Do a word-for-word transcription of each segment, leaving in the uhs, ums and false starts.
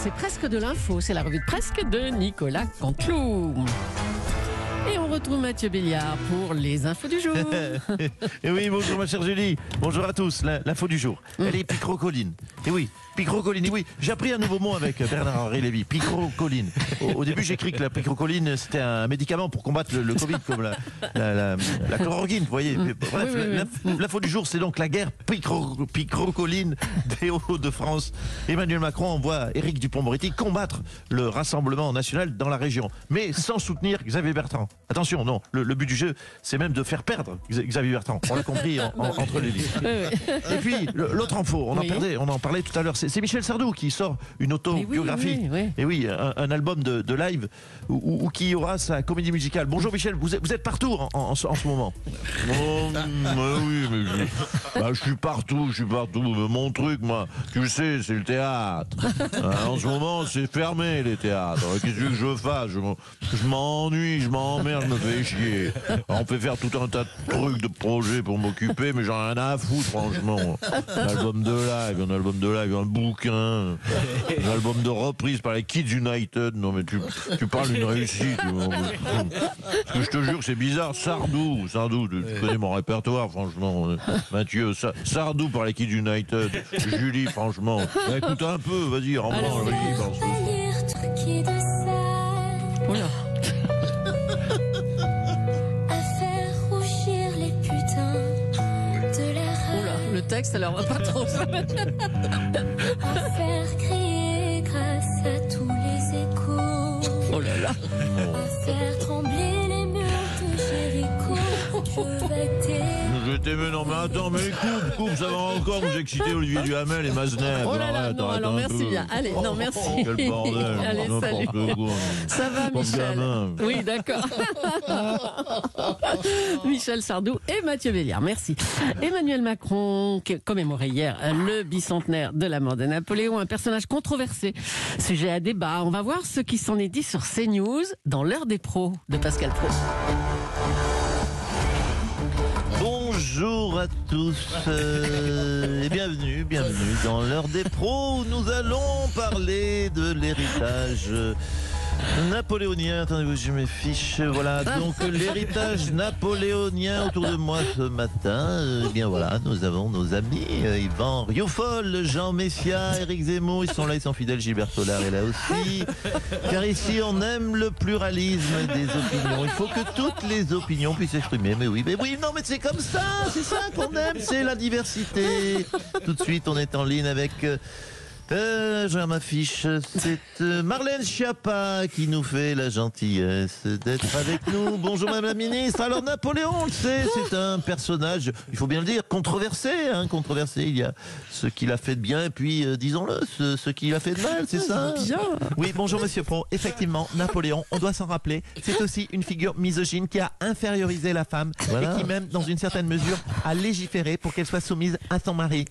C'est presque de l'info, c'est la revue de presque de Nicolas Canteloup. Et on retrouve Mathieu Béliard pour les infos du jour. Et oui, bonjour ma chère Julie. Bonjour à tous. La- L'info du jour. Mm. Elle est picrocolline. Et oui, picrocolline. Et oui, j'ai appris un nouveau mot avec Bernard-Henri Lévy. Picrocolline. Au, au début, j'ai cru que la picrocolline, c'était un médicament pour combattre le, le Covid, comme la, la, la, la chloroquine, vous voyez. Mais bref, Oui, oui, oui. l'inf- l'info du jour, c'est donc la guerre picro, picrocolline des Hauts-de-France. Emmanuel Macron envoie Éric Dupond-Moretti combattre le Rassemblement national dans la région, mais sans soutenir Xavier Bertrand. Attention, non, le, le but du jeu, c'est même de faire perdre Xa- Xavier Bertrand. On l'a compris en- en- entre les lignes. Oui, oui. Et puis, le- l'autre info, on en, Oui. parlait, on en parlait tout à l'heure, c'est c'est Michel Sardou qui sort une autobiographie. oui, oui. Et oui, un, un album de, de live où, où- où qui aura sa comédie musicale. Bonjour Michel, vous êtes, vous êtes partout en, en- en ce- en ce moment. Oh, mais oui, mais je, bah, je suis partout, je suis partout. Mais mon truc, moi, tu le sais, c'est le théâtre. Hein, en ce moment, c'est fermé les théâtres. Alors, qu'est-ce que je fasse? Je m'en- je m'ennuie, je m'emmerde, je me fais chier. Alors, on peut faire tout un tas de trucs, de projets pour m'occuper, mais j'en ai rien à foutre, franchement. Un album de live, un album de live, un bouquin, un album de reprise par les Kids United. Non, mais tu, tu parles d'une réussite. Parce que je te jure que c'est bizarre. Sardou, Sardou, tu, tu connais mon répertoire, franchement. Mathieu, Sa- Sardou par les Kids United. Julie, franchement. Bah, écoute un peu, vas-y, rends-moi, vas-y, parce que- Oula. Oula, le texte, alors on va pas trop. Faire crier grâce à tous les échos, Oh là là. faire trembler les murs de Jéricho. Je vais t'aimer. Je t'aimais, non mais attends, mais coupe, coupe, ça va encore vous exciter Olivier Duhamel et Maznev. Oh là là, Arrête, non, arrête alors un merci peu. bien. Allez, non, merci. Quel bordel, Allez, n'importe salut. quoi. Ça va, Pauvre Michel? gamin. Oui, d'accord. Michel Sardou et Mathieu Béliard, merci. Emmanuel Macron qui commémorait hier le bicentenaire de la mort de Napoléon, un personnage controversé, sujet à débat. On va voir ce qui s'en est dit sur CNews dans l'heure des pros de Pascal Pro. Bonjour à tous euh, et bienvenue, bienvenue dans l'heure des pros où nous allons parler de l'héritage napoléonien. Attendez, je mes fiches. Voilà, donc l'héritage napoléonien autour de moi ce matin. Euh, Eh bien voilà, nous avons nos amis euh, Yvan Rioufol, Jean Messia, Éric Zemmour. Ils sont là, ils sont fidèles. Gilbert Tollard est là aussi. Car ici, on aime le pluralisme des opinions. Il faut que toutes les opinions puissent s'exprimer. Mais oui, mais oui, non, mais c'est comme ça. C'est ça qu'on aime, c'est la diversité. Tout de suite, on est en ligne avec... euh, euh, j'ai ma fiche, c'est euh, Marlène Schiappa qui nous fait la gentillesse d'être avec nous. Bonjour Madame la Ministre. Alors Napoléon, on le sait, c'est un personnage, il faut bien le dire, controversé. Hein, controversé. Il y a ce qu'il a fait de bien et puis, euh, disons-le, ce, ce qu'il a fait de mal, c'est ça? Bien. Oui, bonjour Monsieur Pro. Effectivement, Napoléon, on doit s'en rappeler, c'est aussi une figure misogyne qui a infériorisé la femme Voilà. et qui même, dans une certaine mesure, a légiféré pour qu'elle soit soumise à son mari.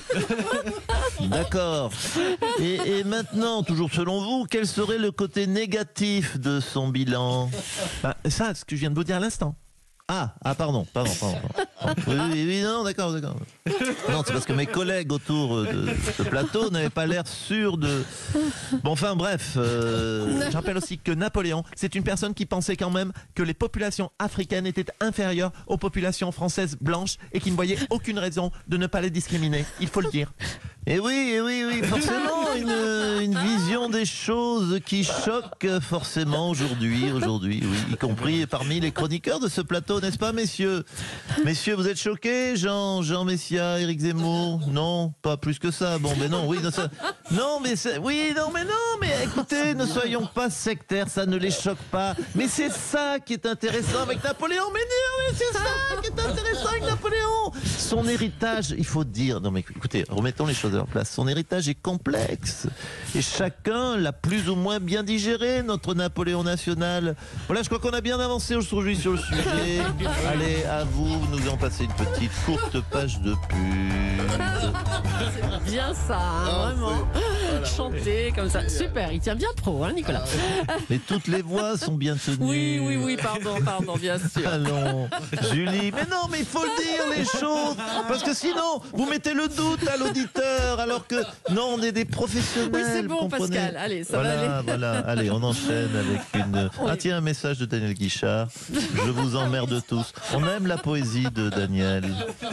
D'accord. Et, et maintenant, toujours selon vous, quel serait le côté négatif de son bilan? Ben, ça, ce que je viens de vous dire à l'instant. Ah, ah pardon, pardon, pardon. pardon. Oui, oui, oui, non, d'accord, d'accord. Non, c'est parce que mes collègues autour de ce plateau n'avaient pas l'air sûrs de... Bon, enfin, bref. euh, Je rappelle aussi que Napoléon, c'est une personne qui pensait quand même que les populations africaines étaient inférieures aux populations françaises blanches et qui ne voyait aucune raison de ne pas les discriminer. Il faut le dire. Et oui, et oui, oui, forcément, une, une vision des choses qui choque forcément aujourd'hui, aujourd'hui, oui, y compris parmi les chroniqueurs de ce plateau, n'est-ce pas, messieurs? Messieurs, vous êtes choqués, Jean, Jean Messia, Éric Zemmour? Non, pas plus que ça. Bon, mais non, oui, non, ça, non, mais c'est- oui, non, mais non, mais écoutez, ne soyons pas sectaires, ça ne les choque pas. Mais c'est ça qui est intéressant avec Napoléon. Mais non, mais c'est ça qui est intéressant avec Napoléon. Son héritage, il faut dire, non mais écoutez, remettons les choses à leur place. Son héritage est complexe et chacun l'a plus ou moins bien digéré, notre Napoléon national. Voilà, je crois qu'on a bien avancé aujourd'hui sur le sujet. Allez, à vous, nous allons passer une petite courte page de pub. C'est bien ça, hein, vraiment. Chanter comme ça. Super, il tient bien pro, hein, Nicolas. Mais toutes les voix sont bien tenues. Oui, oui, oui, pardon, pardon, bien sûr. Allons, Julie. Mais non, mais il faut le dire, les choses. Parce que sinon, vous mettez le doute à l'auditeur, alors que non, on est des professionnels. Oui, c'est bon, comprenez. Pascal. Allez, ça voilà, va aller. Voilà, allez, on enchaîne avec une. Oui. Ah tiens, un message de Daniel Guichard. Je vous emmerde tous. On aime la poésie de Daniel.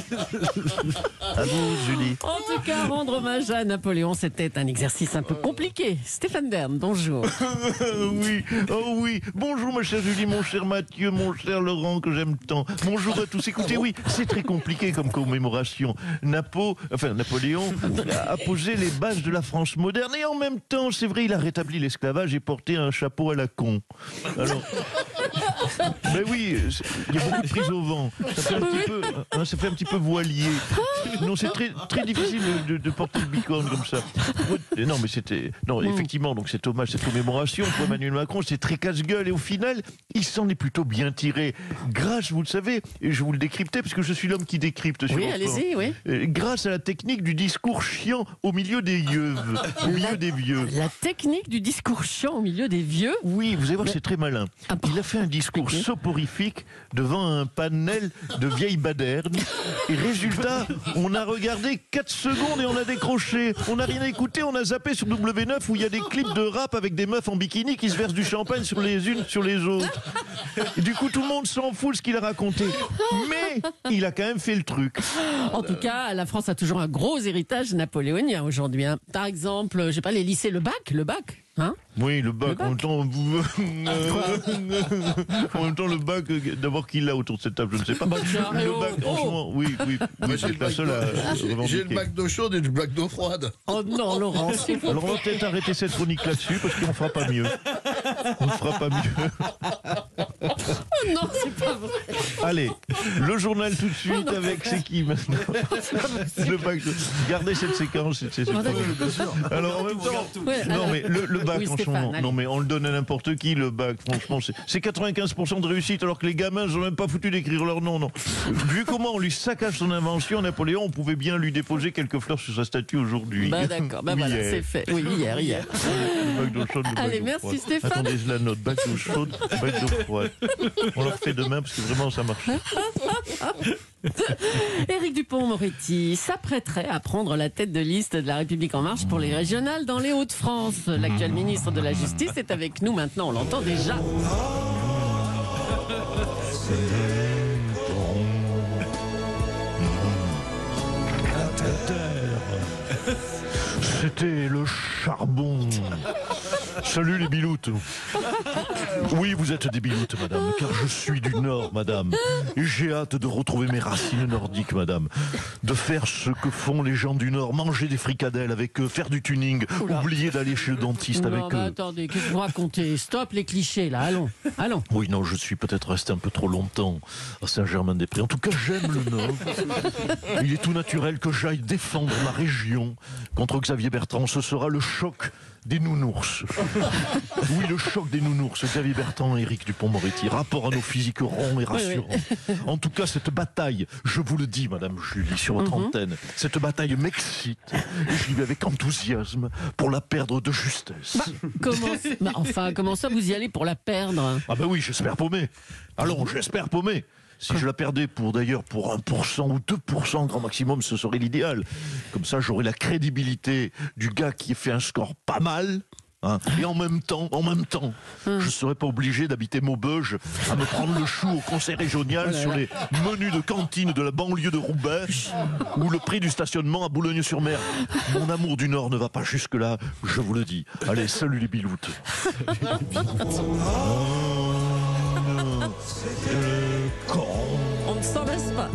À vous, Julie. En tout cas, rendre hommage à Napoléon, c'était un exercice un peu compliqué. Stéphane Bern, bonjour. Oui, oh oui. Bonjour ma chère Julie, mon cher Mathieu, mon cher Laurent que j'aime tant. Bonjour à tous. Écoutez, oui, c'est très compliqué comme commémoration. Napo, enfin Napoléon a posé les bases de la France moderne et en même temps, c'est vrai, il a rétabli l'esclavage et porté un chapeau à la con. Alors, ben oui, il y a beaucoup de prise au vent. Ça fait un petit peu, hein, ça fait un petit peu voilier. Non, c'est très très difficile de, de porter le bicorne comme ça. Non, mais c'était, non, effectivement, donc cet hommage, cette commémoration pour Emmanuel Macron, c'est très casse-gueule et au final, il s'en est plutôt bien tiré. Grâce, vous le savez, et je vous le décryptais parce que je suis l'homme qui décrypte. Sur Oui, Europe un. allez-y, oui. Euh, Grâce à la technique du discours chiant au milieu des vieux, au milieu des vieux. La technique du discours chiant au milieu des vieux. Oui, vous allez voir, c'est très malin. Ah bon. Il a fait un discours Expliquez. soporifique devant un panel de vieilles badernes. Et résultat, on a regardé quatre secondes et on a décroché. On n'a rien écouté, on a zappé sur W neuf où il y a des clips de rap avec des meufs en bikini qui se versent du champagne sur les unes sur les autres. Et du coup, tout le monde s'en fout de ce qu'il a raconté. Mais il a quand même fait le truc. En tout cas, la France a toujours un gros héritage napoléonien aujourd'hui. hein. Par exemple, je sais pas, les lycées, le bac, le bac. Hein Oui, le bac, Le bac. en même temps, vous- en même temps, le bac, euh, d'abord qui l'a autour de cette table, je ne sais pas. tiens, le oh, bac, oh. franchement, oui, oui, oui, Moi, j'ai c'est le la bac seule à d'eau- j'ai le revendiquer. bac d'eau chaude et le bac d'eau froide. Oh non, Laurent, s'il vous Alors on va peut-être arrêter cette chronique là-dessus parce qu'on ne fera pas mieux. On ne fera pas mieux. plaît. Non, c'est pas vrai. Allez, le journal tout de suite avec c'est qui maintenant le bac. de- Gardez cette séquence. c'est- c'est- c'est Bon, pas- d'accord. Alors en même temps, Ouais, non alors- mais le, le bac, Oui, franchement, Stéphane, allez. non mais on le donne à n'importe qui le bac. Franchement, c'est- c'est quatre-vingt-quinze pour cent de réussite alors que les gamins ils ont même pas foutu d'écrire leur nom. Non. Vu comment on lui saccage son invention, Napoléon, on pouvait bien lui déposer quelques fleurs sur sa statue aujourd'hui. Bah d'accord, bah Oui, voilà, hier. c'est fait. Oui, hier, hier. Le bac d'eau chaude, le bac Allez, d'eau merci, froide. Stéphane. Attendez, je la note. Bac d'eau chaude, bac d'eau froide. On le refait demain parce que vraiment ça marche. Éric Dupond-Moretti s'apprêterait à prendre la tête de liste de La République En Marche pour les régionales dans les Hauts-de-France. L'actuel ministre de la Justice est avec nous maintenant, on l'entend déjà. C'était le charbon. Salut les biloutes. Oui, vous êtes des biloutes, madame, car je suis du Nord, madame. Et j'ai hâte de retrouver mes racines nordiques, madame. De faire ce que font les gens du Nord, manger des fricadelles avec eux, faire du tuning, oublier d'aller chez le dentiste Non, avec bah, eux. attendez, qu'est-ce que vous racontez? Stop les clichés là, allons, allons. Oui, non, je suis peut-être resté un peu trop longtemps à Saint-Germain-des-Prés. En tout cas, j'aime le Nord. Il est tout naturel que j'aille défendre ma région contre Xavier Bertrand. Ce sera le choc des nounours. Oui, le choc des nounours. Xavier Bertrand et Éric Dupond-Moretti. Rapport à nos physiques ronds et rassurants. En tout cas, cette bataille, je vous le dis, Madame Julie, sur votre antenne, cette bataille m'excite. Et je y vais avec enthousiasme pour la perdre de justesse. Comment, bah, enfin, comment ça vous y allez pour la perdre? Ah ben oui, j'espère paumer. Allons, j'espère paumer. Si je la perdais pour d'ailleurs pour un pour cent ou deux pour cent grand maximum, ce serait l'idéal. Comme ça, j'aurais la crédibilité du gars qui a fait un score pas mal. Hein. Et en même temps, en même temps, je serais pas obligé d'habiter Maubeuge à me prendre le chou au conseil régional sur les menus de cantine de la banlieue de Roubaix ou le prix du stationnement à Boulogne-sur-Mer. Mon amour du Nord ne va pas jusque-là, je vous le dis. Allez, salut les biloutes. On ne s'en laisse pas.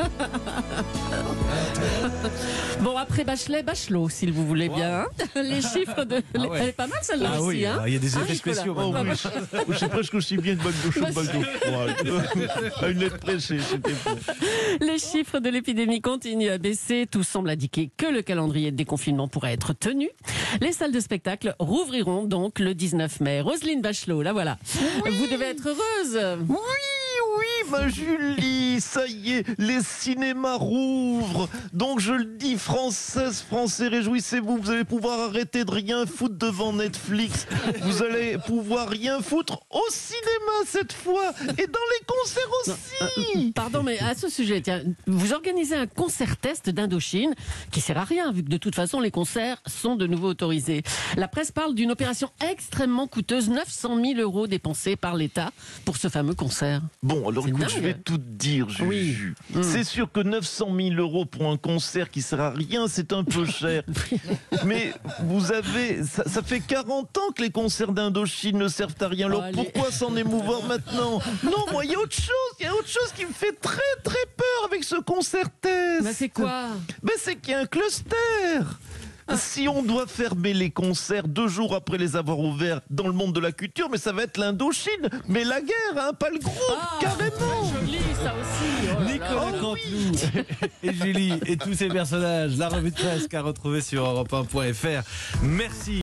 Bon, après Bachelet, Bachelot, s'il vous voulez bien. hein. Les chiffres de... Ah ouais. Elle est pas mal celle-là Ah aussi. oui, hein. il y a des Ah, effets Nicolas. spéciaux Oh maintenant. oui, c'est- c'est presque aussi bien que bac d'eau chaude, bac d'eau froide. À une lettre près, c'est- c'était fait. Les chiffres de l'épidémie continuent à baisser. Tout semble indiquer que le calendrier de déconfinement pourrait être tenu. Les salles de spectacle rouvriront donc le dix-neuf mai. Roselyne Bachelot, la voilà. Vous devez être heureuse. Oui, oui, ma Julie, ça y est, les cinémas rouvrent. Donc je le dis, Françaises, Français, réjouissez-vous, vous allez pouvoir arrêter de rien foutre devant Netflix. Vous allez pouvoir rien foutre au cinéma cette fois et dans les concerts aussi. Pardon, mais à ce sujet, tiens, vous organisez un concert test d'Indochine qui sert à rien, vu que de toute façon, les concerts sont de nouveau autorisés. La presse parle d'une opération extrêmement coûteuse, neuf cent mille euros dépensés par l'État pour ce fameux concert. Bon, alors C'est écoute, dingue. je vais tout te dire, Juju. Oui. Mmh. C'est sûr que neuf cent mille euros pour un concert qui sert à rien, c'est un peu cher. Mais vous avez, ça, ça fait quarante ans que les concerts d'Indochine ne servent à rien. Alors Allez. pourquoi s'en émouvoir maintenant? Non, moi, il y a autre chose, il y a autre chose qui me fait très très peur avec ce concert test. Mais c'est quoi? Ben, c'est qu'il y a un cluster. Si on doit fermer les concerts deux jours après les avoir ouverts dans le monde de la culture, mais ça va être l'Indochine. Mais la guerre, hein, pas le groupe, Ah, carrément. très joli, ça aussi. Oh là là. Nicolas Oh Canteloup et Julie et tous ces personnages, la revue de presse qu'à retrouver sur europe un point f r. Merci.